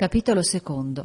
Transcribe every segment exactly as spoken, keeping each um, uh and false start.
Capitolo secondo.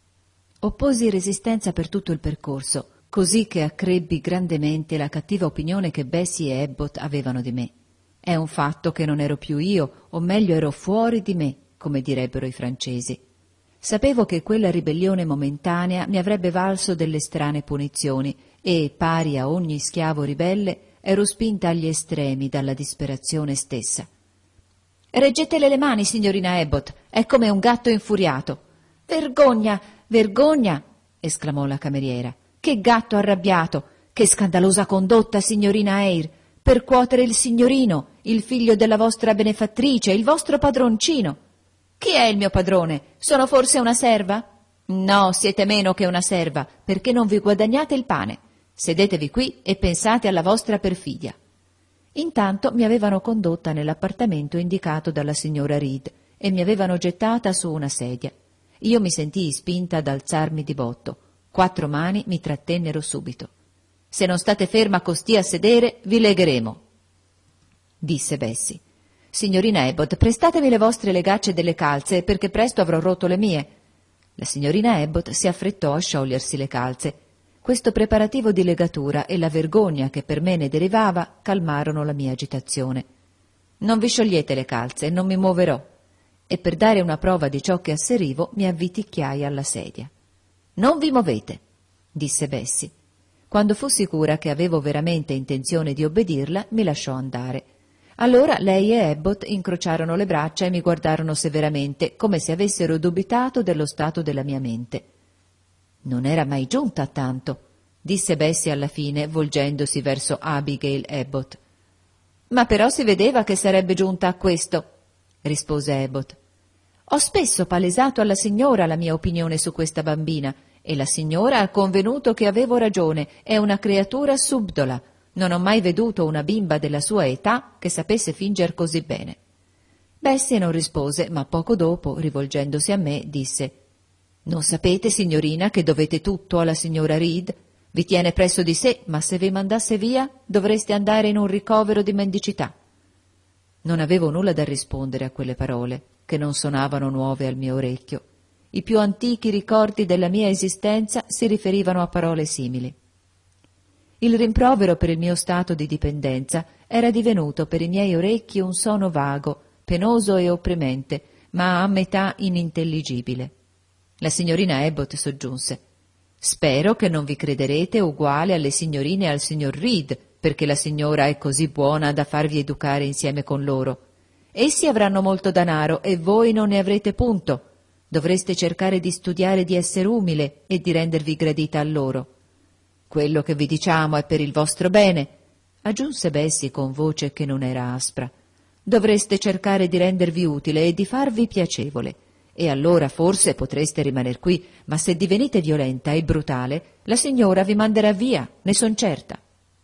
Opposi resistenza per tutto il percorso, così che accrebbi grandemente la cattiva opinione che Bessie e Abbott avevano di me. È un fatto che non ero più io, o meglio ero fuori di me, come direbbero i francesi. Sapevo che quella ribellione momentanea mi avrebbe valso delle strane punizioni e, pari a ogni schiavo ribelle, ero spinta agli estremi dalla disperazione stessa. «Reggetele le mani, signorina Abbott, è come un gatto infuriato!» «Vergogna, vergogna!» esclamò la cameriera. «Che gatto arrabbiato! Che scandalosa condotta, signorina Eyre! Percuotere il signorino, il figlio della vostra benefattrice, il vostro padroncino!» «Chi è il mio padrone? Sono forse una serva?» «No, siete meno che una serva, perché non vi guadagnate il pane. Sedetevi qui e pensate alla vostra perfidia.» Intanto mi avevano condotta nell'appartamento indicato dalla signora Reed e mi avevano gettata su una sedia. Io mi sentii spinta ad alzarmi di botto. Quattro mani mi trattennero subito. «Se non state ferma costì a sedere, vi legheremo», disse Bessie. «Signorina Abbott, prestatemi le vostre legacce delle calze, perché presto avrò rotto le mie.» La signorina Abbott si affrettò a sciogliersi le calze. Questo preparativo di legatura e la vergogna che per me ne derivava calmarono la mia agitazione. «Non vi sciogliete le calze, non mi muoverò.» E per dare una prova di ciò che asserivo mi avviticchiai alla sedia. «Non vi muovete», disse Bessie. Quando fu sicura che avevo veramente intenzione di obbedirla, mi lasciò andare. Allora lei e Abbott incrociarono le braccia e mi guardarono severamente, come se avessero dubitato dello stato della mia mente. «Non era mai giunta a tanto», disse Bessie alla fine, volgendosi verso Abigail Abbott. «Ma però si vedeva che sarebbe giunta a questo», rispose Abbott. «Ho spesso palesato alla signora la mia opinione su questa bambina, e la signora ha convenuto che avevo ragione, è una creatura subdola. Non ho mai veduto una bimba della sua età che sapesse finger così bene.» Bessie non rispose, ma poco dopo, rivolgendosi a me, disse: «Non sapete, signorina, che dovete tutto alla signora Reed? Vi tiene presso di sé, ma se vi mandasse via dovreste andare in un ricovero di mendicità.» Non avevo nulla da rispondere a quelle parole, che non sonavano nuove al mio orecchio. I più antichi ricordi della mia esistenza si riferivano a parole simili. Il rimprovero per il mio stato di dipendenza era divenuto per i miei orecchi un suono vago, penoso e opprimente, ma a metà inintelligibile. La signorina Abbott soggiunse: «Spero che non vi crederete uguale alle signorine e al signor Reed, perché la signora è così buona da farvi educare insieme con loro. Essi avranno molto danaro e voi non ne avrete punto. Dovreste cercare di studiare di essere umile e di rendervi gradita a loro. Quello che vi diciamo è per il vostro bene», aggiunse Bessie con voce che non era aspra. «Dovreste cercare di rendervi utile e di farvi piacevole. E allora forse potreste rimaner qui, ma se divenite violenta e brutale, la signora vi manderà via, ne son certa.»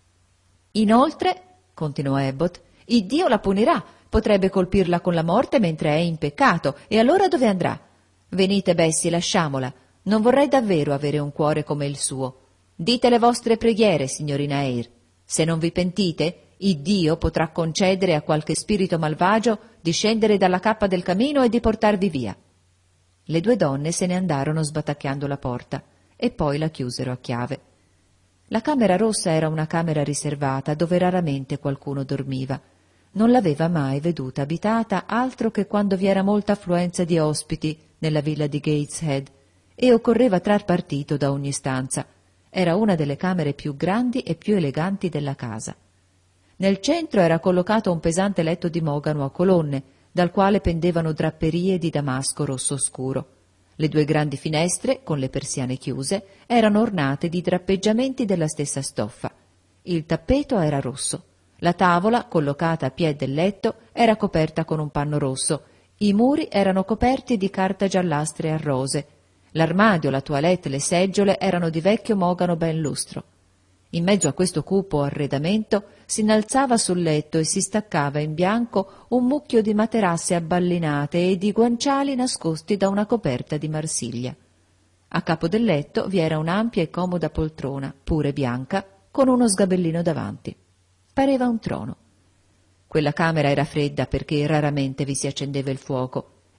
«Inoltre», continuò Abbott, «Iddio la punirà, potrebbe colpirla con la morte mentre è in peccato, e allora dove andrà? Venite, Bessie, lasciamola. Non vorrei davvero avere un cuore come il suo. Dite le vostre preghiere, signorina Eyre. Se non vi pentite, Iddio potrà concedere a qualche spirito malvagio di scendere dalla cappa del camino e di portarvi via.» Le due donne se ne andarono sbatacchiando la porta e poi la chiusero a chiave. La camera rossa era una camera riservata dove raramente qualcuno dormiva. Non l'aveva mai veduta abitata altro che quando vi era molta affluenza di ospiti nella villa di Gateshead e occorreva trar partito da ogni stanza. Era una delle camere più grandi e più eleganti della casa. Nel centro era collocato un pesante letto di mogano a colonne, dal quale pendevano drapperie di damasco rosso scuro. Le due grandi finestre, con le persiane chiuse, erano ornate di drappeggiamenti della stessa stoffa. Il tappeto era rosso. La tavola, collocata a piè del letto, era coperta con un panno rosso. I muri erano coperti di carta giallastra a rose. L'armadio, la toilette e le seggiole erano di vecchio mogano ben lustro. In mezzo a questo cupo arredamento si innalzava sul letto e si staccava in bianco un mucchio di materasse abballinate e di guanciali nascosti da una coperta di Marsiglia. A capo del letto vi era un'ampia e comoda poltrona, pure bianca, con uno sgabellino davanti. Pareva un trono. Quella camera era fredda perché raramente vi si accendeva il fuoco,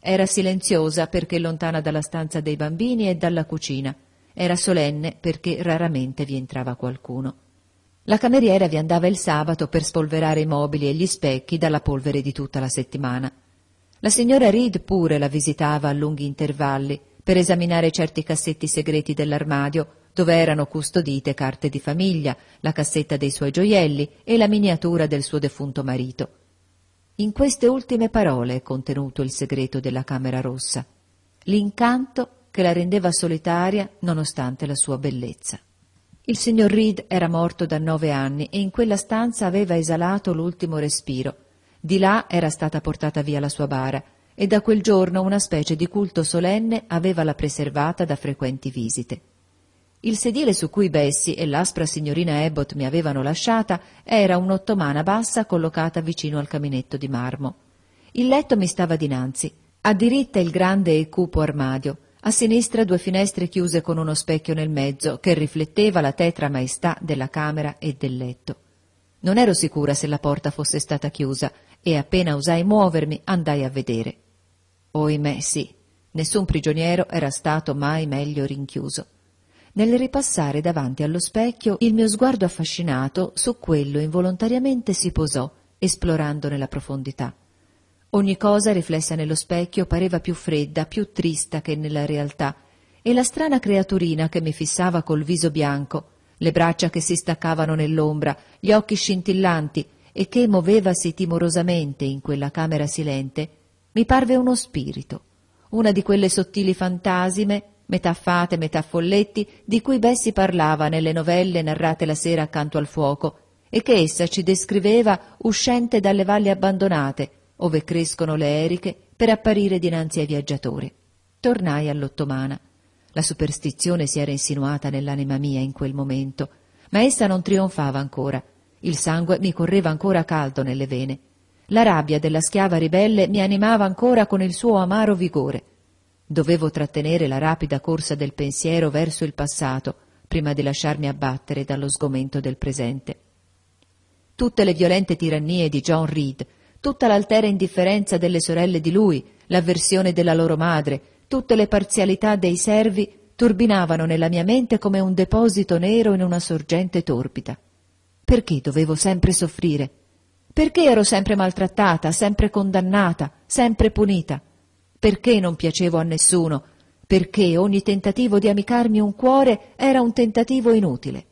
Era silenziosa perché lontana dalla stanza dei bambini e dalla cucina. Era solenne perché raramente vi entrava qualcuno. La cameriera vi andava il sabato per spolverare i mobili e gli specchi dalla polvere di tutta la settimana. La signora Reed pure la visitava a lunghi intervalli per esaminare certi cassetti segreti dell'armadio dove erano custodite carte di famiglia, la cassetta dei suoi gioielli e la miniatura del suo defunto marito. In queste ultime parole è contenuto il segreto della Camera Rossa, l'incanto che la rendeva solitaria nonostante la sua bellezza. Il signor Reed era morto da nove anni e in quella stanza aveva esalato l'ultimo respiro. Di là era stata portata via la sua bara e da quel giorno una specie di culto solenne aveva-la preservata da frequenti visite. Il sedile su cui Bessie e l'aspra signorina Abbott mi avevano lasciata era un'ottomana bassa collocata vicino al caminetto di marmo. Il letto mi stava dinanzi, a diritta il grande e cupo armadio, a sinistra due finestre chiuse con uno specchio nel mezzo che rifletteva la tetra maestà della camera e del letto. Non ero sicura se la porta fosse stata chiusa e appena osai muovermi andai a vedere. Ohimè sì, nessun prigioniero era stato mai meglio rinchiuso. Nel ripassare davanti allo specchio il mio sguardo affascinato su quello involontariamente si posò, esplorandone la profondità. Ogni cosa riflessa nello specchio pareva più fredda, più trista che nella realtà, e la strana creaturina che mi fissava col viso bianco, le braccia che si staccavano nell'ombra, gli occhi scintillanti e che muovevasi timorosamente in quella camera silente, mi parve uno spirito, una di quelle sottili fantasime, metà fate, metà folletti, di cui Bessie parlava nelle novelle narrate la sera accanto al fuoco e che essa ci descriveva uscente dalle valli abbandonate, ove crescono le eriche, per apparire dinanzi ai viaggiatori. Tornai all'ottomana. La superstizione si era insinuata nell'anima mia in quel momento, ma essa non trionfava ancora. Il sangue mi correva ancora caldo nelle vene. La rabbia della schiava ribelle mi animava ancora con il suo amaro vigore. Dovevo trattenere la rapida corsa del pensiero verso il passato, prima di lasciarmi abbattere dallo sgomento del presente. Tutte le violente tirannie di John Reed, tutta l'altera indifferenza delle sorelle di lui, l'avversione della loro madre, tutte le parzialità dei servi turbinavano nella mia mente come un deposito nero in una sorgente torbida. Perché dovevo sempre soffrire? Perché ero sempre maltrattata, sempre condannata, sempre punita? Perché non piacevo a nessuno? Perché ogni tentativo di amicarmi un cuore era un tentativo inutile?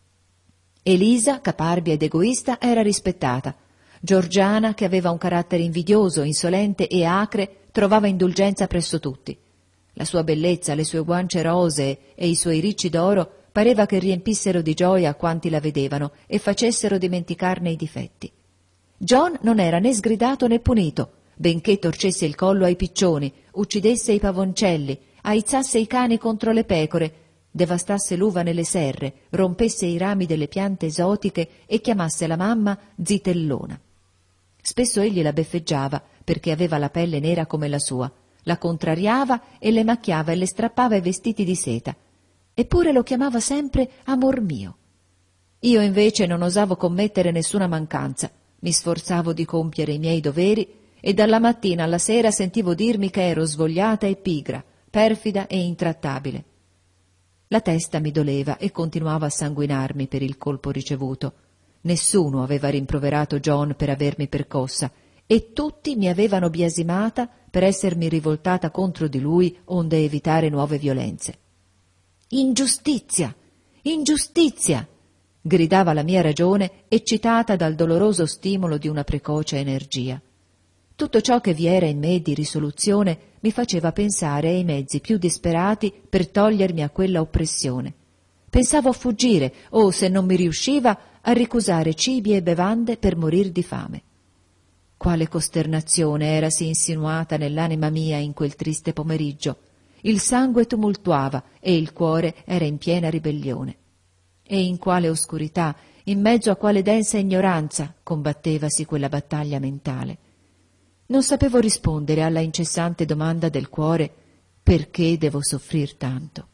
Elisa, caparbia ed egoista, era rispettata. Georgiana, che aveva un carattere invidioso, insolente e acre, trovava indulgenza presso tutti. La sua bellezza, le sue guance rosee e i suoi ricci d'oro pareva che riempissero di gioia quanti la vedevano e facessero dimenticarne i difetti. John non era né sgridato né punito, benché torcesse il collo ai piccioni, uccidesse i pavoncelli, aizzasse i cani contro le pecore, devastasse l'uva nelle serre, rompesse i rami delle piante esotiche e chiamasse la mamma zitellona. Spesso egli la beffeggiava perché aveva la pelle nera come la sua, la contrariava e le macchiava e le strappava i vestiti di seta. Eppure lo chiamava sempre amor mio. Io invece non osavo commettere nessuna mancanza, mi sforzavo di compiere i miei doveri e dalla mattina alla sera sentivo dirmi che ero svogliata e pigra, perfida e intrattabile. La testa mi doleva e continuava a sanguinarmi per il colpo ricevuto. Nessuno aveva rimproverato John per avermi percossa e tutti mi avevano biasimata per essermi rivoltata contro di lui onde evitare nuove violenze. Ingiustizia! Ingiustizia! Gridava la mia ragione, eccitata dal doloroso stimolo di una precoce energia. Tutto ciò che vi era in me di risoluzione mi faceva pensare ai mezzi più disperati per togliermi a quella oppressione. Pensavo a fuggire o, se non mi riusciva, a ricusare cibi e bevande per morir di fame. Quale costernazione erasi insinuata nell'anima mia in quel triste pomeriggio! Il sangue tumultuava e il cuore era in piena ribellione. E in quale oscurità, in mezzo a quale densa ignoranza combattevasi quella battaglia mentale. Non sapevo rispondere alla incessante domanda del cuore: perché devo soffrir tanto?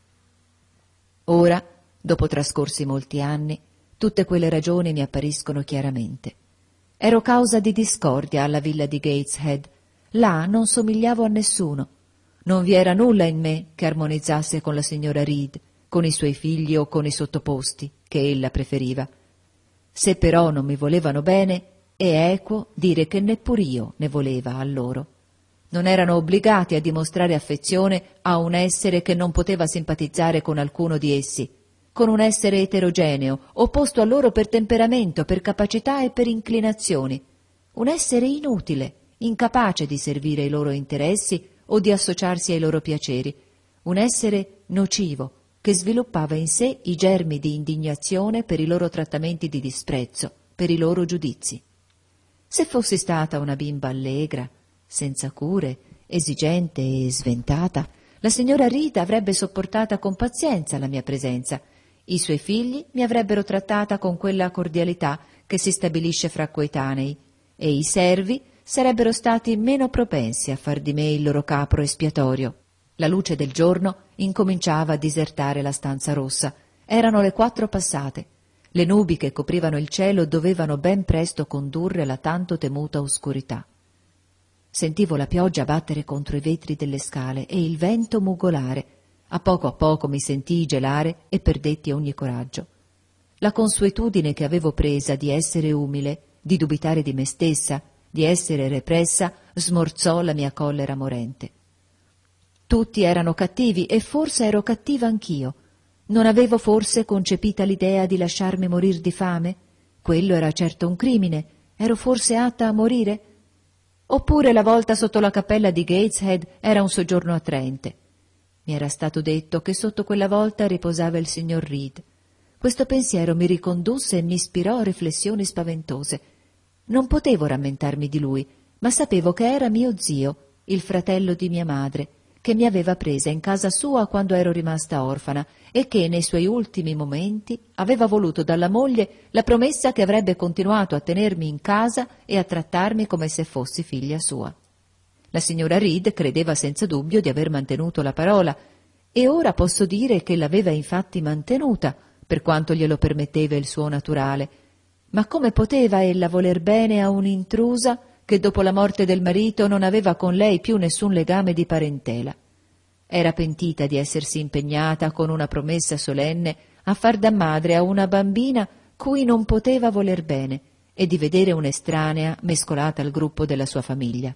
Ora, dopo trascorsi molti anni, tutte quelle ragioni mi appariscono chiaramente. Ero causa di discordia alla villa di Gateshead. Là non somigliavo a nessuno. Non vi era nulla in me che armonizzasse con la signora Reed, con i suoi figli o con i sottoposti, che ella preferiva. Se però non mi volevano bene, è equo dire che neppur io ne voleva a loro. Non erano obbligati a dimostrare affezione a un essere che non poteva simpatizzare con alcuno di essi, con un essere eterogeneo, opposto a loro per temperamento, per capacità e per inclinazioni, un essere inutile, incapace di servire i loro interessi o di associarsi ai loro piaceri, un essere nocivo che sviluppava in sé i germi di indignazione per i loro trattamenti di disprezzo, per i loro giudizi. Se fossi stata una bimba allegra, senza cure, esigente e sventata, la signora Rita avrebbe sopportata con pazienza la mia presenza. I suoi figli mi avrebbero trattata con quella cordialità che si stabilisce fra coetanei, e i servi sarebbero stati meno propensi a far di me il loro capro espiatorio. La luce del giorno incominciava a disertare la stanza rossa. Erano le quattro passate. Le nubi che coprivano il cielo dovevano ben presto condurre la tanto temuta oscurità. Sentivo la pioggia battere contro i vetri delle scale e il vento mugolare. A poco a poco mi sentii gelare e perdetti ogni coraggio. La consuetudine che avevo presa di essere umile, di dubitare di me stessa, di essere repressa, smorzò la mia collera morente. Tutti erano cattivi e forse ero cattiva anch'io. Non avevo forse concepita l'idea di lasciarmi morir di fame? Quello era certo un crimine. Ero forse atta a morire? Oppure la volta sotto la cappella di Gateshead era un soggiorno attraente. Mi era stato detto che sotto quella volta riposava il signor Reed. Questo pensiero mi ricondusse e mi ispirò a riflessioni spaventose. Non potevo rammentarmi di lui, ma sapevo che era mio zio, il fratello di mia madre, che mi aveva presa in casa sua quando ero rimasta orfana e che nei suoi ultimi momenti aveva voluto dalla moglie la promessa che avrebbe continuato a tenermi in casa e a trattarmi come se fossi figlia sua. La signora Reed credeva senza dubbio di aver mantenuto la parola, e ora posso dire che l'aveva infatti mantenuta, per quanto glielo permetteva il suo naturale. Ma come poteva ella voler bene a un'intrusa che dopo la morte del marito non aveva con lei più nessun legame di parentela? Era pentita di essersi impegnata con una promessa solenne a far da madre a una bambina cui non poteva voler bene e di vedere un'estranea mescolata al gruppo della sua famiglia.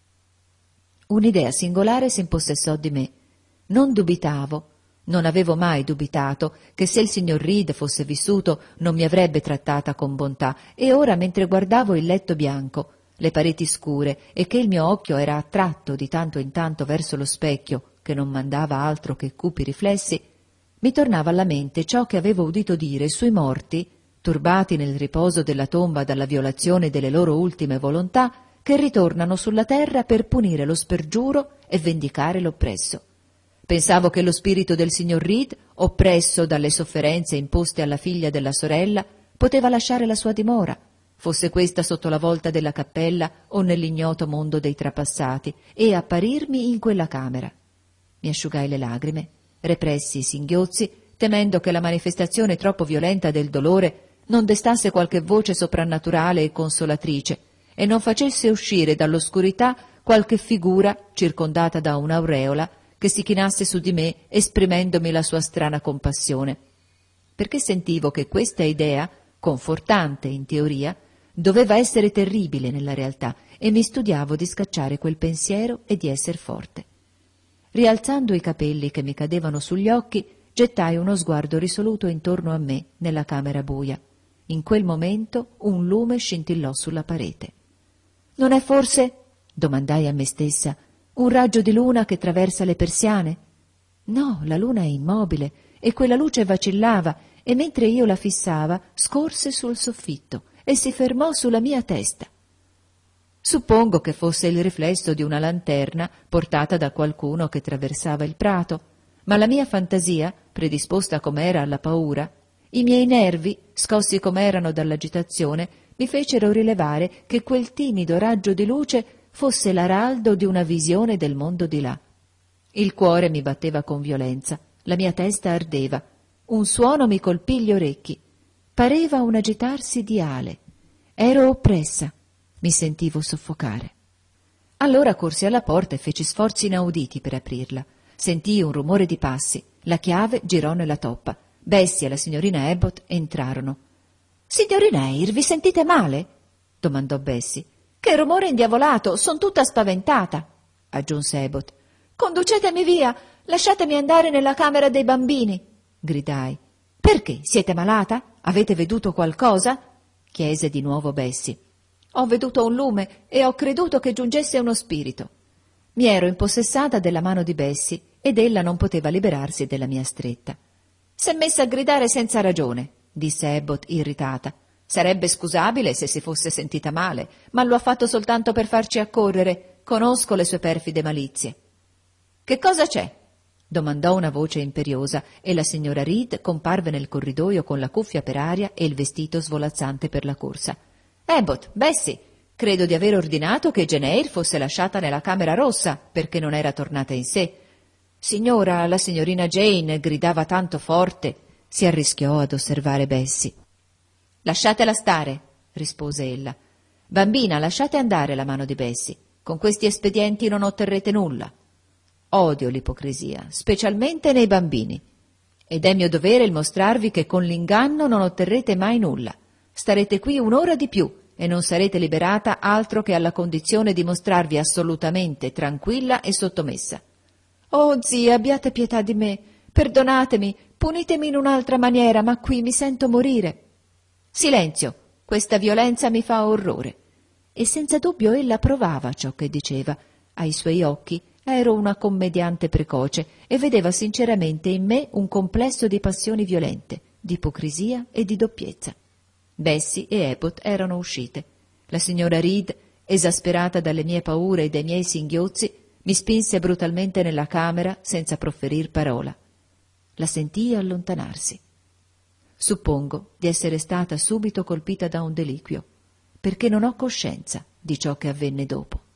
Un'idea singolare s'impossessò di me. Non dubitavo, non avevo mai dubitato, che se il signor Reed fosse vissuto non mi avrebbe trattata con bontà, e ora mentre guardavo il letto bianco, le pareti scure, e che il mio occhio era attratto di tanto in tanto verso lo specchio, che non mandava altro che cupi riflessi, mi tornava alla mente ciò che avevo udito dire sui morti, turbati nel riposo della tomba dalla violazione delle loro ultime volontà, che ritornano sulla terra per punire lo spergiuro e vendicare l'oppresso. Pensavo che lo spirito del signor Reed, oppresso dalle sofferenze imposte alla figlia della sorella, poteva lasciare la sua dimora, fosse questa sotto la volta della cappella o nell'ignoto mondo dei trapassati, e apparirmi in quella camera. Mi asciugai le lagrime, repressi i singhiozzi, temendo che la manifestazione troppo violenta del dolore non destasse qualche voce soprannaturale e consolatrice, e non facesse uscire dall'oscurità qualche figura circondata da un'aureola che si chinasse su di me esprimendomi la sua strana compassione, perché sentivo che questa idea, confortante in teoria, doveva essere terribile nella realtà, e mi studiavo di scacciare quel pensiero e di esser forte. Rialzando i capelli che mi cadevano sugli occhi, gettai uno sguardo risoluto intorno a me nella camera buia. In quel momento un lume scintillò sulla parete. «Non è forse?» domandai a me stessa. «Un raggio di luna che traversa le persiane?» No, la luna è immobile, e quella luce vacillava, e mentre io la fissava scorse sul soffitto e si fermò sulla mia testa. Suppongo che fosse il riflesso di una lanterna portata da qualcuno che traversava il prato, ma la mia fantasia, predisposta com'era alla paura, i miei nervi, scossi com'erano dall'agitazione, mi fecero rilevare che quel timido raggio di luce fosse l'araldo di una visione del mondo di là. Il cuore mi batteva con violenza, la mia testa ardeva, un suono mi colpì gli orecchi. Pareva un agitarsi di ale. Ero oppressa, mi sentivo soffocare. Allora corsi alla porta e feci sforzi inauditi per aprirla. Sentii un rumore di passi, la chiave girò nella toppa. Bessie e la signorina Abbott entrarono. «Signorina Eyre, vi sentite male?» domandò Bessie. «Che rumore indiavolato! Son tutta spaventata!» aggiunse Abbott. «Conducetemi via! Lasciatemi andare nella camera dei bambini!» gridai. «Perché? Siete malata? Avete veduto qualcosa?» chiese di nuovo Bessie. «Ho veduto un lume e ho creduto che giungesse uno spirito». Mi ero impossessata della mano di Bessie ed ella non poteva liberarsi della mia stretta. «S'è messa a gridare senza ragione», disse Abbott irritata. «Sarebbe scusabile se si fosse sentita male, ma lo ha fatto soltanto per farci accorrere. Conosco le sue perfide malizie». «Che cosa c'è?» domandò una voce imperiosa e la signora Reed comparve nel corridoio con la cuffia per aria e il vestito svolazzante per la corsa. «Abbott, Bessie, credo di aver ordinato che Jane Eyre fosse lasciata nella camera rossa perché non era tornata in sé». «Signora, la signorina Jane gridava tanto forte», si arrischiò ad osservare Bessie. «Lasciatela stare», rispose ella. «Bambina, lasciate andare la mano di Bessie. Con questi espedienti non otterrete nulla. Odio l'ipocrisia, specialmente nei bambini. Ed è mio dovere il mostrarvi che con l'inganno non otterrete mai nulla. Starete qui un'ora di più e non sarete liberata altro che alla condizione di mostrarvi assolutamente tranquilla e sottomessa. Oh, zia, abbiate pietà di me. Perdonatemi, punitemi in un'altra maniera, ma qui mi sento morire». «Silenzio! Questa violenza mi fa orrore». E senza dubbio ella provava ciò che diceva. Ai suoi occhi ero una commediante precoce e vedeva sinceramente in me un complesso di passioni violente, di ipocrisia e di doppiezza. Bessie e Abbott erano uscite. La signora Reed, esasperata dalle mie paure e dai miei singhiozzi, mi spinse brutalmente nella camera senza profferir parola. La sentii allontanarsi. Suppongo di essere stata subito colpita da un deliquio, perché non ho coscienza di ciò che avvenne dopo.